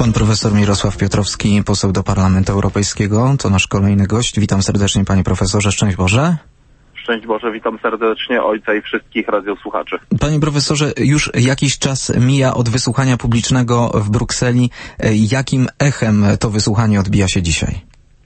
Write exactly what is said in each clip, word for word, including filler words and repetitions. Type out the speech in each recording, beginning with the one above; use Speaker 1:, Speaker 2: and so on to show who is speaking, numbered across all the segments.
Speaker 1: Pan profesor Mirosław Piotrowski, poseł do Parlamentu Europejskiego, to nasz kolejny gość. Witam serdecznie, panie profesorze. Szczęść Boże.
Speaker 2: Szczęść Boże, witam serdecznie ojca i wszystkich radiosłuchaczy.
Speaker 1: Panie profesorze, już jakiś czas mija od wysłuchania publicznego w Brukseli. Jakim echem to wysłuchanie odbija się dzisiaj?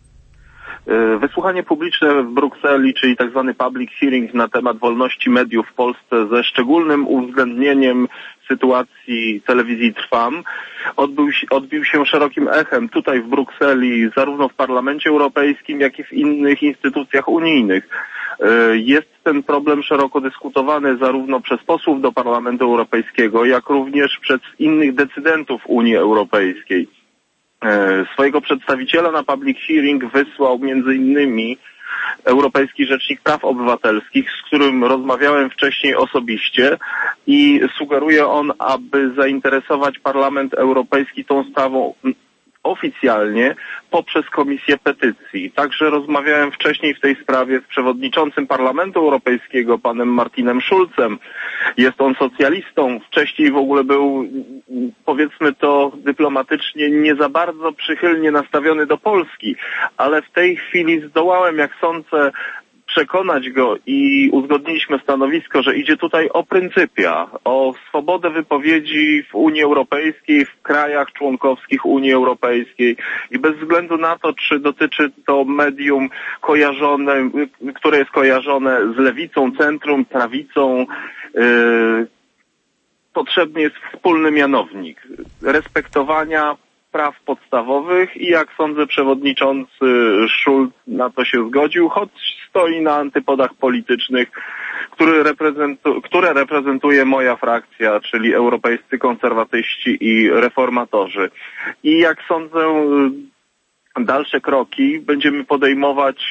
Speaker 2: Wysłuchanie publiczne w Brukseli, czyli tak zwany public hearing na temat wolności mediów w Polsce ze szczególnym uwzględnieniem sytuacji telewizji Trwam, odbył, odbił się szerokim echem tutaj w Brukseli, zarówno w Parlamencie Europejskim, jak i w innych instytucjach unijnych. Jest ten problem szeroko dyskutowany zarówno przez posłów do Parlamentu Europejskiego, jak również przez innych decydentów Unii Europejskiej. Swojego przedstawiciela na public hearing wysłał między innymi Europejski Rzecznik Praw Obywatelskich, z którym rozmawiałem wcześniej osobiście i sugeruje on, aby zainteresować Parlament Europejski tą sprawą oficjalnie poprzez Komisję Petycji. Także rozmawiałem wcześniej w tej sprawie z przewodniczącym Parlamentu Europejskiego, panem Martinem Schulzem. Jest on socjalistą. Wcześniej w ogóle był, powiedzmy to dyplomatycznie, nie za bardzo przychylnie nastawiony do Polski, ale w tej chwili zdołałem, jak sądzę, przekonać go i uzgodniliśmy stanowisko, że idzie tutaj o pryncypia, o swobodę wypowiedzi w Unii Europejskiej, w krajach członkowskich Unii Europejskiej i bez względu na to, czy dotyczy to medium kojarzone, które jest kojarzone z lewicą, centrum, prawicą, yy, potrzebny jest wspólny mianownik respektowania praw podstawowych i jak sądzę przewodniczący Schulz na to się zgodził, choć stoi na antypodach politycznych, który reprezentu- które reprezentuje moja frakcja, czyli europejscy konserwatyści i reformatorzy. I jak sądzę dalsze kroki będziemy podejmować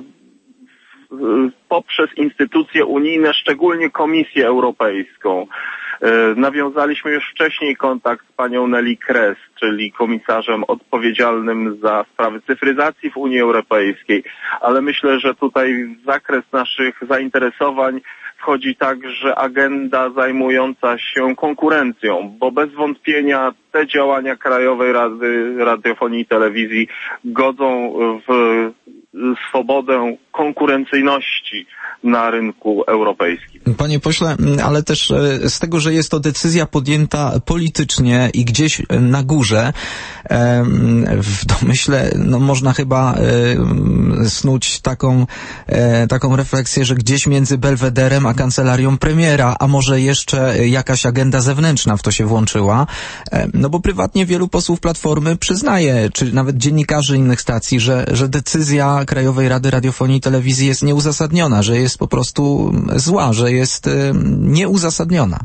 Speaker 2: poprzez instytucje unijne, szczególnie Komisję Europejską. Nawiązaliśmy już wcześniej kontakt z panią Nelly Kroes, czyli komisarzem odpowiedzialnym za sprawy cyfryzacji w Unii Europejskiej, ale myślę, że tutaj w zakres naszych zainteresowań wchodzi także agenda zajmująca się konkurencją, bo bez wątpienia te działania Krajowej Rady Radiofonii i Telewizji godzą w swobodę konkurencyjności na rynku europejskim.
Speaker 1: Panie pośle, ale też z tego, że jest to decyzja podjęta politycznie i gdzieś na górze, w domyśle no, można chyba snuć taką, taką refleksję, że gdzieś między Belwederem a kancelarią premiera, a może jeszcze jakaś agenda zewnętrzna w to się włączyła, no bo prywatnie wielu posłów Platformy przyznaje, czy nawet dziennikarzy innych stacji, że, że decyzja Krajowej Rady Radiofonii i Telewizji jest nieuzasadniona, że jest po prostu zła, że jest nieuzasadniona.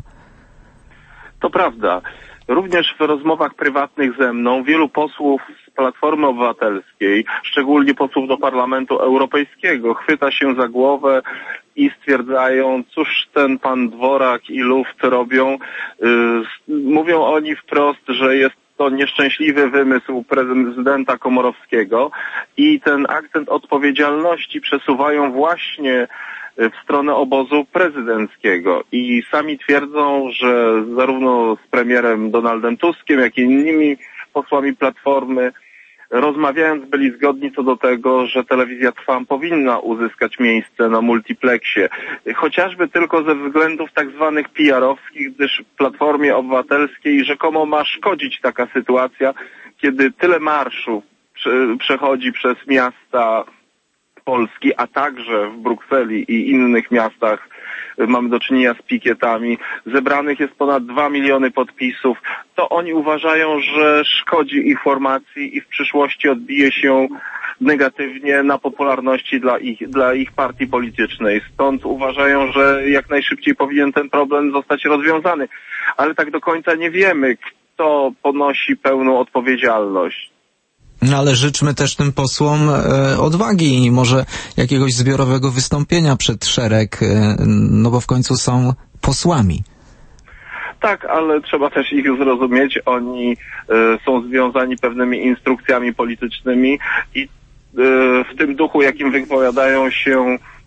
Speaker 2: To prawda. Również w rozmowach prywatnych ze mną wielu posłów z Platformy Obywatelskiej, szczególnie posłów do Parlamentu Europejskiego, chwyta się za głowę i stwierdzają, cóż ten pan Dworak i Luft robią. Yy, mówią oni wprost, że jest to nieszczęśliwy wymysł prezydenta Komorowskiego i ten akcent odpowiedzialności przesuwają właśnie w stronę obozu prezydenckiego i sami twierdzą, że zarówno z premierem Donaldem Tuskiem, jak i innymi posłami Platformy rozmawiając byli zgodni co do tego, że telewizja Trwam powinna uzyskać miejsce na multiplexie. Chociażby tylko ze względów tak zwanych P R-owskich, gdyż Platformie Obywatelskiej rzekomo ma szkodzić taka sytuacja, kiedy tyle marszów przechodzi przez miasta Polski, a także w Brukseli i innych miastach mamy do czynienia z pikietami. Zebranych jest ponad dwa miliony podpisów. To oni uważają, że szkodzi ich formacji i w przyszłości odbije się negatywnie na popularności dla ich, dla ich partii politycznej. Stąd uważają, że jak najszybciej powinien ten problem zostać rozwiązany. Ale tak do końca nie wiemy, kto ponosi pełną odpowiedzialność.
Speaker 1: No ale życzmy też tym posłom e, odwagi i może jakiegoś zbiorowego wystąpienia przed szereg, e, no bo w końcu są posłami.
Speaker 2: Tak, ale trzeba też ich zrozumieć. Oni e, są związani pewnymi instrukcjami politycznymi i e, w tym duchu, jakim wypowiadają się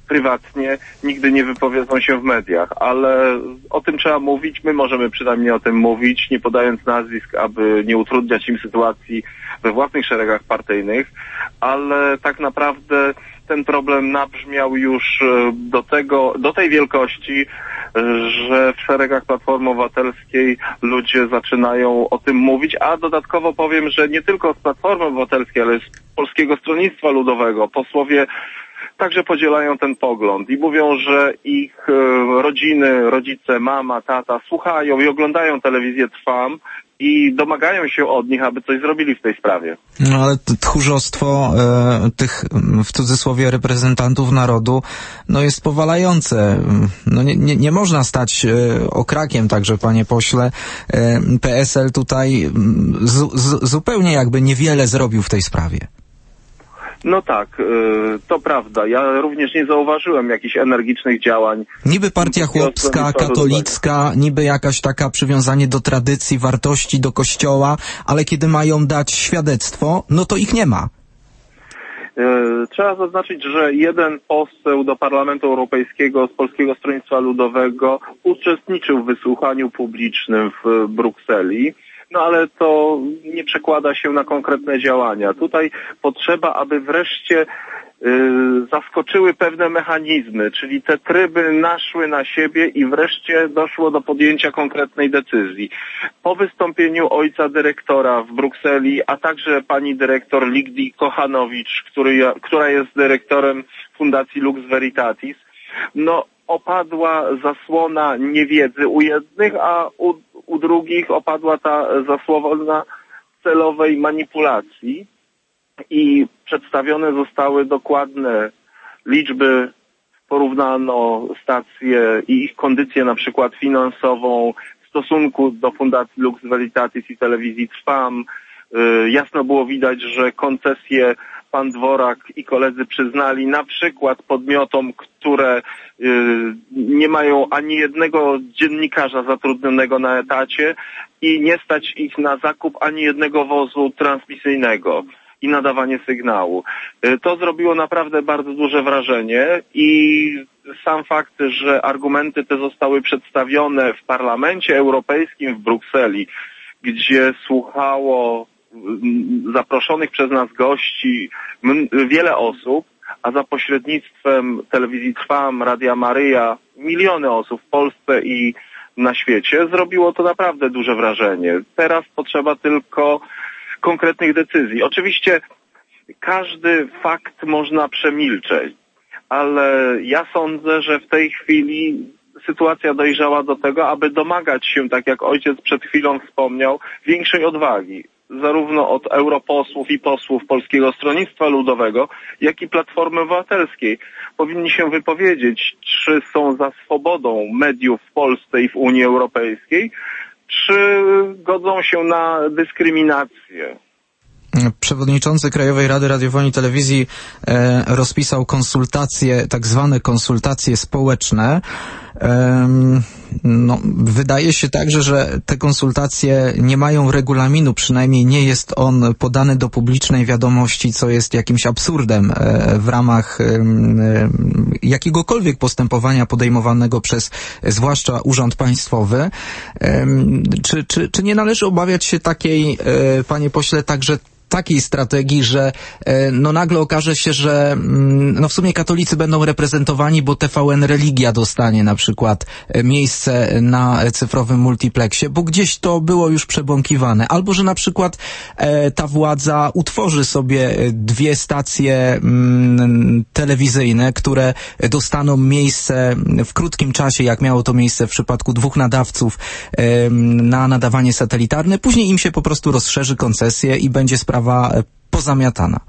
Speaker 2: prywatnie nigdy nie wypowiedzą się w mediach, ale o tym trzeba mówić, my możemy przynajmniej o tym mówić, nie podając nazwisk, aby nie utrudniać im sytuacji we własnych szeregach partyjnych, ale tak naprawdę ten problem nabrzmiał już do tego, do tej wielkości, że w szeregach Platformy Obywatelskiej ludzie zaczynają o tym mówić, a dodatkowo powiem, że nie tylko z Platformy Obywatelskiej, ale z Polskiego Stronnictwa Ludowego posłowie także podzielają ten pogląd i mówią, że ich rodziny, rodzice, mama, tata słuchają i oglądają telewizję Trwam i domagają się od nich, aby coś zrobili w tej sprawie.
Speaker 1: No ale tchórzostwo e, tych, w cudzysłowie, reprezentantów narodu, no jest powalające. No nie, nie, nie można stać e, okrakiem, także panie pośle. E, P S L tutaj z, z, zupełnie jakby niewiele zrobił w tej sprawie.
Speaker 2: No tak, to prawda. Ja również nie zauważyłem jakichś energicznych działań.
Speaker 1: Niby partia chłopska, katolicka, niby jakaś taka przywiązanie do tradycji, wartości, do kościoła, ale kiedy mają dać świadectwo, no to ich nie ma.
Speaker 2: Trzeba zaznaczyć, że jeden poseł do Parlamentu Europejskiego z Polskiego Stronnictwa Ludowego uczestniczył w wysłuchaniu publicznym w Brukseli. No ale to nie przekłada się na konkretne działania. Tutaj potrzeba, aby wreszcie y, zaskoczyły pewne mechanizmy, czyli te tryby naszły na siebie i wreszcie doszło do podjęcia konkretnej decyzji. Po wystąpieniu ojca dyrektora w Brukseli, a także pani dyrektor Ligdii Kochanowicz, który, która jest dyrektorem Fundacji Lux Veritatis, no opadła zasłona niewiedzy u jednych, a u, u drugich opadła ta zasłona celowej manipulacji i przedstawione zostały dokładne liczby, porównano stacje i ich kondycję na przykład finansową w stosunku do Fundacji Lux Veritatis i telewizji Trwam. Yy, jasno było widać, że koncesje pan Dworak i koledzy przyznali na przykład podmiotom, które y, nie mają ani jednego dziennikarza zatrudnionego na etacie i nie stać ich na zakup ani jednego wozu transmisyjnego i nadawanie sygnału. Y, to zrobiło naprawdę bardzo duże wrażenie i sam fakt, że argumenty te zostały przedstawione w Parlamencie Europejskim w Brukseli, gdzie słuchało zaproszonych przez nas gości wiele osób, a za pośrednictwem telewizji Trwam, Radia Maryja, miliony osób w Polsce i na świecie, zrobiło to naprawdę duże wrażenie. Teraz potrzeba tylko konkretnych decyzji. Oczywiście każdy fakt można przemilczeć, ale ja sądzę, że w tej chwili sytuacja dojrzała do tego, aby domagać się, tak jak ojciec przed chwilą wspomniał, większej odwagi. Zarówno od europosłów i posłów Polskiego Stronnictwa Ludowego, jak i Platformy Obywatelskiej. Powinni się wypowiedzieć, czy są za swobodą mediów w Polsce i w Unii Europejskiej, czy godzą się na dyskryminację.
Speaker 1: Przewodniczący Krajowej Rady Radiofonii i Telewizji e, rozpisał konsultacje, tak zwane konsultacje społeczne. E, no, wydaje się także, że te konsultacje nie mają regulaminu, przynajmniej nie jest on podany do publicznej wiadomości, co jest jakimś absurdem e, w ramach e, jakiegokolwiek postępowania podejmowanego przez e, zwłaszcza Urząd Państwowy. E, czy, czy, czy nie należy obawiać się takiej, e, panie pośle, także takiej strategii, że no nagle okaże się, że no w sumie katolicy będą reprezentowani, bo T V N Religia dostanie na przykład miejsce na cyfrowym multiplexie, bo gdzieś to było już przebąkiwane. Albo, że na przykład e, ta władza utworzy sobie dwie stacje m, telewizyjne, które dostaną miejsce w krótkim czasie, jak miało to miejsce w przypadku dwóch nadawców e, na nadawanie satelitarne. Później im się po prostu rozszerzy koncesję i będzie sprawa pozamiatana.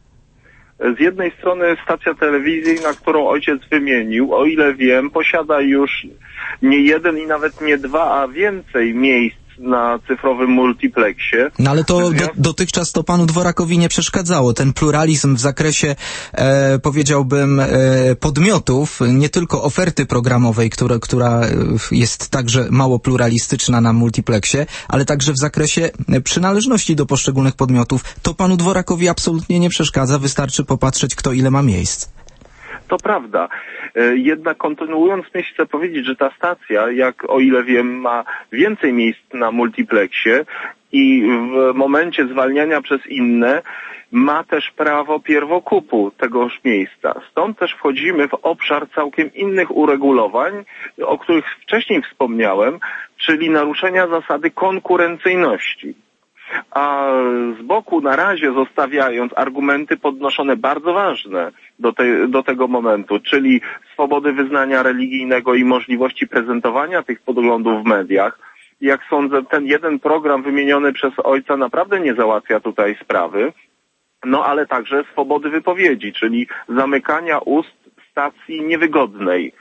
Speaker 2: Z jednej strony stacja telewizyjna, którą ojciec wymienił, o ile wiem, posiada już nie jeden i nawet nie dwa, a więcej miejsc na cyfrowym multiplexie.
Speaker 1: No ale to do, dotychczas to panu Dworakowi nie przeszkadzało. Ten pluralizm w zakresie, e, powiedziałbym, e, podmiotów, nie tylko oferty programowej, która, która jest także mało pluralistyczna na multiplexie, ale także w zakresie przynależności do poszczególnych podmiotów. To panu Dworakowi absolutnie nie przeszkadza. Wystarczy popatrzeć, kto ile ma miejsc.
Speaker 2: To prawda. Jednak kontynuując myśl, chcę powiedzieć, że ta stacja, jak o ile wiem, ma więcej miejsc na multiplexie i w momencie zwalniania przez inne ma też prawo pierwokupu tegoż miejsca. Stąd też wchodzimy w obszar całkiem innych uregulowań, o których wcześniej wspomniałem, czyli naruszenia zasady konkurencyjności. A z boku na razie zostawiając argumenty podnoszone bardzo ważne do, te, do tego momentu, czyli swobody wyznania religijnego i możliwości prezentowania tych poglądów w mediach. Jak sądzę, ten jeden program wymieniony przez ojca naprawdę nie załatwia tutaj sprawy, no ale także swobody wypowiedzi, czyli zamykania ust stacji niewygodnej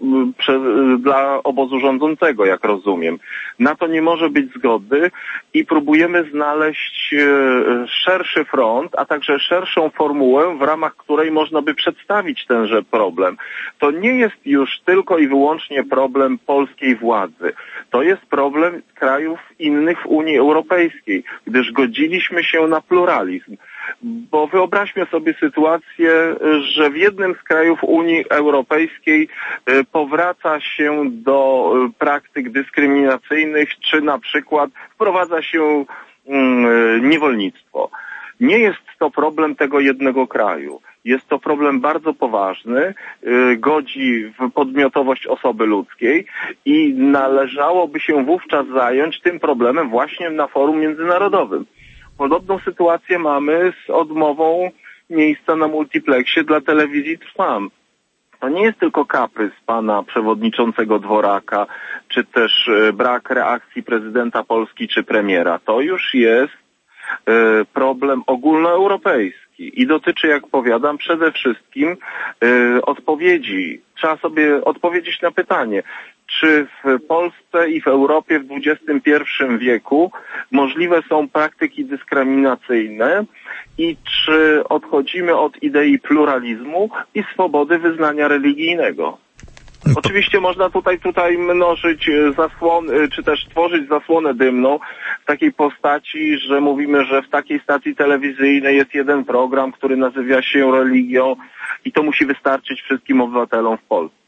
Speaker 2: dla obozu rządzącego, jak rozumiem. Na to nie może być zgody i próbujemy znaleźć szerszy front, a także szerszą formułę, w ramach której można by przedstawić tenże problem. To nie jest już tylko i wyłącznie problem polskiej władzy. To jest problem krajów innych w Unii Europejskiej, gdyż godziliśmy się na pluralizm. Bo wyobraźmy sobie sytuację, że w jednym z krajów Unii Europejskiej powraca się do praktyk dyskryminacyjnych, czy na przykład wprowadza się niewolnictwo. Nie jest to problem tego jednego kraju. Jest to problem bardzo poważny, godzi w podmiotowość osoby ludzkiej i należałoby się wówczas zająć tym problemem właśnie na forum międzynarodowym. Podobną sytuację mamy z odmową miejsca na multiplexie dla telewizji Trwam. To nie jest tylko kaprys pana przewodniczącego Dworaka, czy też brak reakcji prezydenta Polski czy premiera. To już jest problem ogólnoeuropejski i dotyczy, jak powiadam, przede wszystkim odpowiedzi. Trzeba sobie odpowiedzieć na pytanie, czy w Polsce i w Europie w dwudziestym pierwszym wieku możliwe są praktyki dyskryminacyjne i czy odchodzimy od idei pluralizmu i swobody wyznania religijnego. Oczywiście można tutaj tutaj mnożyć zasłony, czy też tworzyć zasłonę dymną w takiej postaci, że mówimy, że w takiej stacji telewizyjnej jest jeden program, który nazywa się religią i to musi wystarczyć wszystkim obywatelom w Polsce.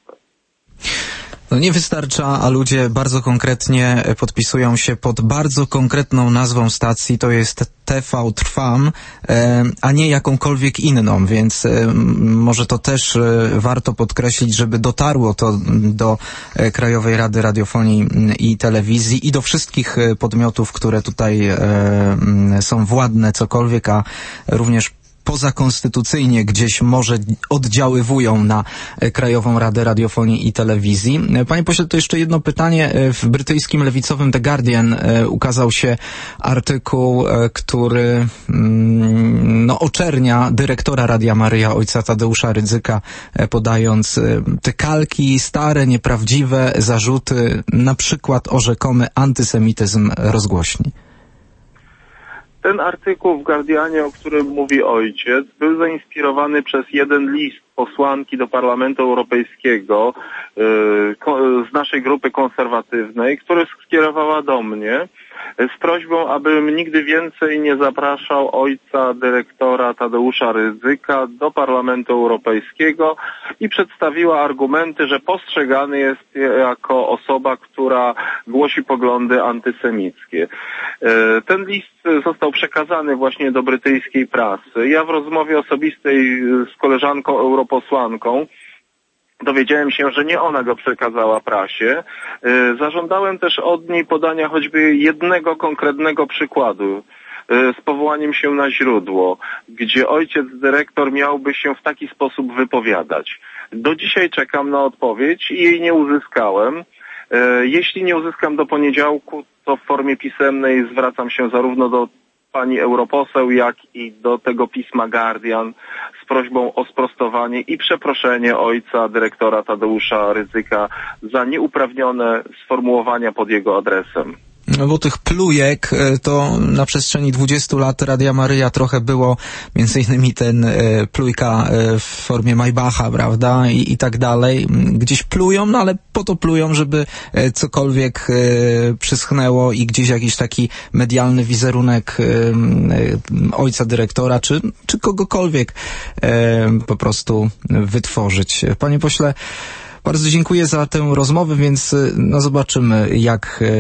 Speaker 1: No nie wystarcza, a ludzie bardzo konkretnie podpisują się pod bardzo konkretną nazwą stacji, to jest T V Trwam, a nie jakąkolwiek inną, więc może to też warto podkreślić, żeby dotarło to do Krajowej Rady Radiofonii i Telewizji i do wszystkich podmiotów, które tutaj są władne cokolwiek, a również pozakonstytucyjnie gdzieś może oddziaływują na Krajową Radę Radiofonii i Telewizji. Panie pośle, to jeszcze jedno pytanie. W brytyjskim lewicowym The Guardian ukazał się artykuł, który no, oczernia dyrektora Radia Maryja, ojca Tadeusza Rydzyka, podając te kalki, stare, nieprawdziwe zarzuty, na przykład o rzekomy antysemityzm rozgłośni.
Speaker 2: Ten artykuł w Guardianie, o którym mówi ojciec, był zainspirowany przez jeden list posłanki do Parlamentu Europejskiego yy, z naszej grupy konserwatywnej, który skierowała do mnie z prośbą, abym nigdy więcej nie zapraszał ojca dyrektora Tadeusza Rydzyka do Parlamentu Europejskiego i przedstawiła argumenty, że postrzegany jest jako osoba, która głosi poglądy antysemickie. Ten list został przekazany właśnie do brytyjskiej prasy. Ja w rozmowie osobistej z koleżanką europosłanką dowiedziałem się, że nie ona go przekazała prasie. Zażądałem też od niej podania choćby jednego konkretnego przykładu z powołaniem się na źródło, gdzie ojciec dyrektor miałby się w taki sposób wypowiadać. Do dzisiaj czekam na odpowiedź i jej nie uzyskałem. Jeśli nie uzyskam do poniedziałku, to w formie pisemnej zwracam się zarówno do pani europoseł, jak i do tego pisma Guardian z prośbą o sprostowanie i przeproszenie ojca dyrektora Tadeusza Rydzyka za nieuprawnione sformułowania pod jego adresem.
Speaker 1: No bo tych plujek to na przestrzeni dwudziestu lat Radia Maryja trochę było, między innymi ten plujka w formie Maybacha, prawda, i, i tak dalej. Gdzieś plują, no ale po to plują, żeby cokolwiek przyschnęło i gdzieś jakiś taki medialny wizerunek ojca dyrektora, czy, czy kogokolwiek po prostu wytworzyć. Panie pośle, bardzo dziękuję za tę rozmowę, więc no zobaczymy, jak e,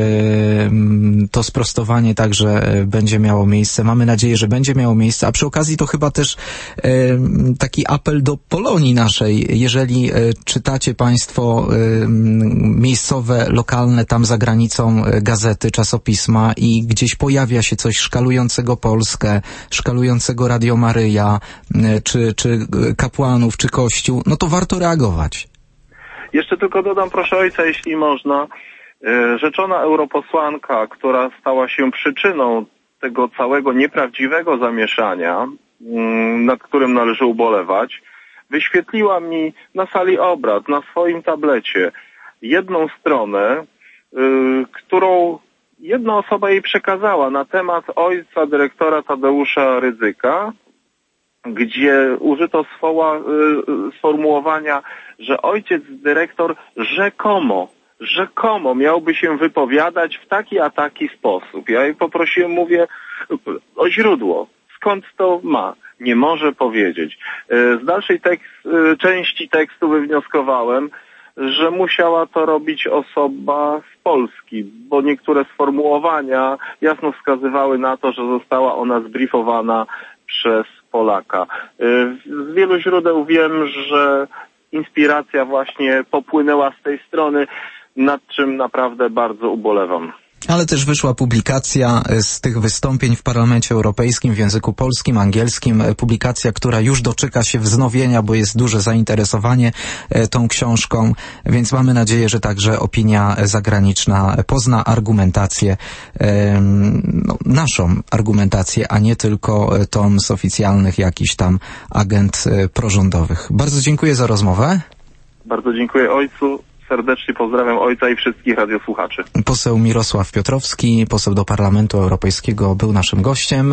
Speaker 1: to sprostowanie także będzie miało miejsce. Mamy nadzieję, że będzie miało miejsce, a przy okazji to chyba też e, taki apel do Polonii naszej. Jeżeli e, czytacie Państwo e, miejscowe, lokalne tam za granicą gazety, czasopisma i gdzieś pojawia się coś szkalującego Polskę, szkalującego Radio Maryja, e, czy, czy kapłanów, czy Kościół, no to warto reagować.
Speaker 2: Jeszcze tylko dodam, proszę ojca, jeśli można, rzeczona europosłanka, która stała się przyczyną tego całego nieprawdziwego zamieszania, nad którym należy ubolewać, wyświetliła mi na sali obrad, na swoim tablecie, jedną stronę, którą jedna osoba jej przekazała na temat ojca dyrektora Tadeusza Rydzyka, gdzie użyto słowa, sformułowania, że ojciec dyrektor rzekomo, rzekomo miałby się wypowiadać w taki a taki sposób. Ja jej poprosiłem, mówię, o źródło. Skąd to ma? Nie może powiedzieć. Z dalszej tekst, części tekstu wywnioskowałem, że musiała to robić osoba z Polski, bo niektóre sformułowania jasno wskazywały na to, że została ona zbriefowana przez Polaka. Z wielu źródeł wiem, że inspiracja właśnie popłynęła z tej strony, nad czym naprawdę bardzo ubolewam.
Speaker 1: Ale też wyszła publikacja z tych wystąpień w Parlamencie Europejskim w języku polskim, angielskim. Publikacja, która już doczeka się wznowienia, bo jest duże zainteresowanie tą książką, więc mamy nadzieję, że także opinia zagraniczna pozna argumentację, no, naszą argumentację, a nie tylko tą z oficjalnych jakichś tam agent prorządowych. Bardzo dziękuję za rozmowę.
Speaker 2: Bardzo dziękuję ojcu. Serdecznie pozdrawiam ojca i wszystkich radiosłuchaczy.
Speaker 1: Poseł Mirosław Piotrowski, poseł do Parlamentu Europejskiego, był naszym gościem.